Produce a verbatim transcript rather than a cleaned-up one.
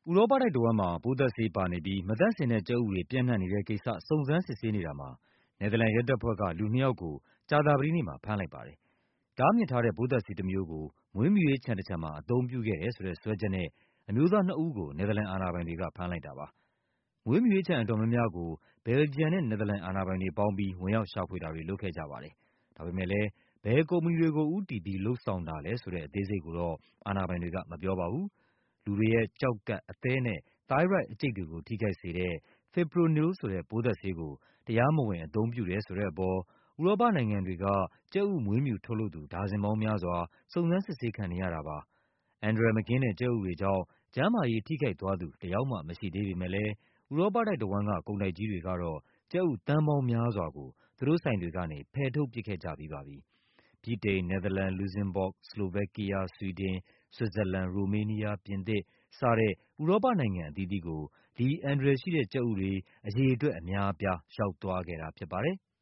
ဥရောပတိုက်တဝန်းမှာ ပိုးသတ်ဆေးပါနေပြီး မသန့်စင်တဲ့ကြက်ဥတွေ ပျံ့နှံ့နေတဲ့ကိစ္စ စုံစမ်းစစ်ဆေးနေတာမှာ နယ်သာလန်ရဲတပ်ဖွဲ့က လူနှစ်ယောက်ကို ကြာသပတေးနေ့မှာ ဖမ်းလိုက်ပါတယ်။ တားမြစ်ထားတဲ့ ပိုးသတ်ဆေးတမျိုးကို မွေးမြူရေးခြံတခြံမှာ အသုံးပြုခဲ့တယ်ဆိုတဲ့ စွဲချက်နဲ့ အမျိုးသားနှစ်ဦးကို နယ်သာလန်အာဏာပိုင်တွေက ဖမ်းလိုက်တာပါ။ မွေးမြူရေးခြံအတော်များများကို ဘယ်လ်ဂျီယမ်နဲ့ နယ်သာလန်အာဏာပိုင်တွေပေါင်းပြီး ဝင်ရောက်ရှာဖွေတာတွေ လုပ်ခဲ့ကြပါတယ်။ ဒါပေမယ့်လည်း ဘယ်ကုမ္ပဏီတွေကို ဦးတည်ပြီး လုပ်ဆောင်တာလဲဆိုတဲ့ အသေးစိတ်ကိုတော့ အာဏာပိုင်တွေက မပြောပါဘူး။ လူတွေရဲ့ ကျောက်ကပ်၊ အသည်းနဲ့ သိုင်းရွိုက်အကျိတ်တွေကို ထိခိုက်စေတဲ့ Fipronil ဆိုတဲ့ ပိုးသတ်ဆေးကို တရားမဝင် အသုံးပြုတယ်ဆိုတဲ့အပေါ် ဥရောပနိုင်ငံတွေက ကြက်ဥမွေးမြူထုတ်လုပ်သူ ဒါဇင်ပေါင်းများစွာ စုံစမ်းစစ်ဆေးခံနေရတာပါ။ အန္တရာယ်မကင်းတဲ့ ကြက်ဥတွေကြောင့် ကျန်းမာရေး ထိခိုက်သွားသူ တယောက်မှမရှိသေးပေမယ့်လည်း ဥရောပတိုက်တဝန်းက ကုန်တိုက်ကြီးတွေကတော့ ကြက်ဥ သန်းပေါင်းများစွာကို သူတို့ဆိုင်တွေကနေ ဖယ်ထုတ်ပစ်ခဲ့ကြပြီးပါပြီ။ ဗြိတိန်၊ နယ်သာလန်၊ လူဇင်ဘော့ဂ်၊ ဆလိုဗက်ကီးယား၊ ဆွီဒင်၊ ဆွစ်ဇာလန်၊ ရိုမေးနီးယား၊ ပြင်သစ် စတဲ့ ဥရောပနိုင်ငံအသီးသီးကို ဒီအန္တရာယ်ရှိတဲ့ ကြက်ဥတွေ အရေအတွက်အများအပြား ရောက်သွားခဲ့တာဖြစ်ပါတယ်။